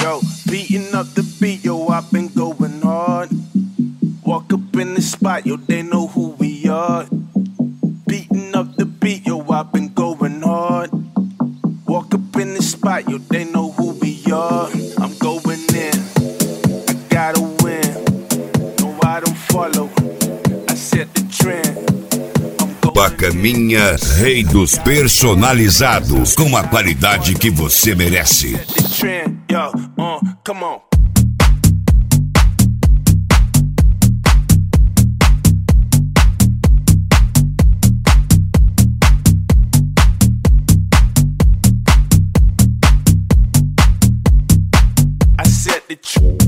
Yo, beating up the beat, yo, I've been going hard. Walk up in the spot, yo, they know who we are. Beating up the beat, yo, I've been going hard. Walk up in the spot, yo, they know who we are. I'm going in, I gotta win. No, I don't follow, I set the trend. Bacaninha, rei dos personalizados, com a qualidade que você merece. Yo, come on. I set the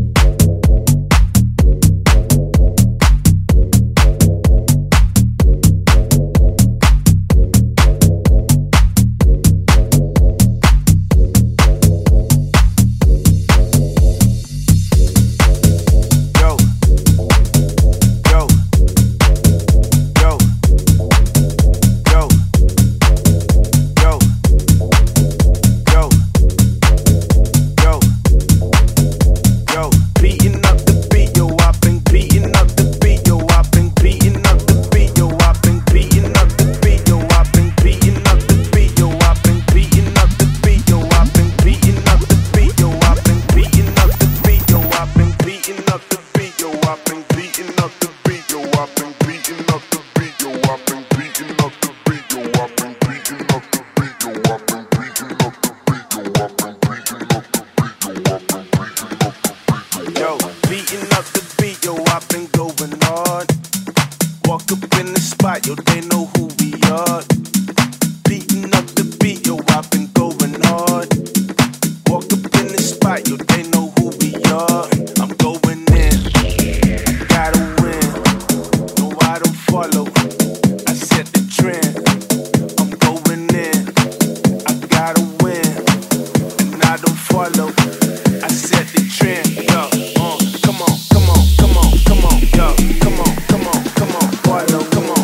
yo, they know who we are. Beating up the beat, yo, I've been going hard. Walk up in the spot, yo, they know who we are. I'm going in, I gotta win. No, I don't follow, I set the trend. I'm going in, I gotta win. And I don't follow, I set the trend. Yo, come on, come on, come on, come on, yo, come on, come on, come on, follow, come on.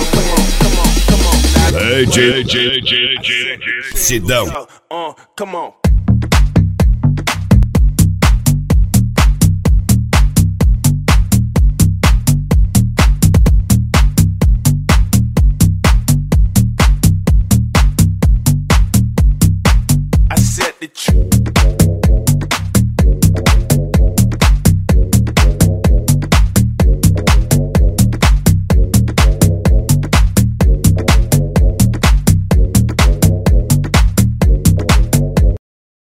Sidão. Come on.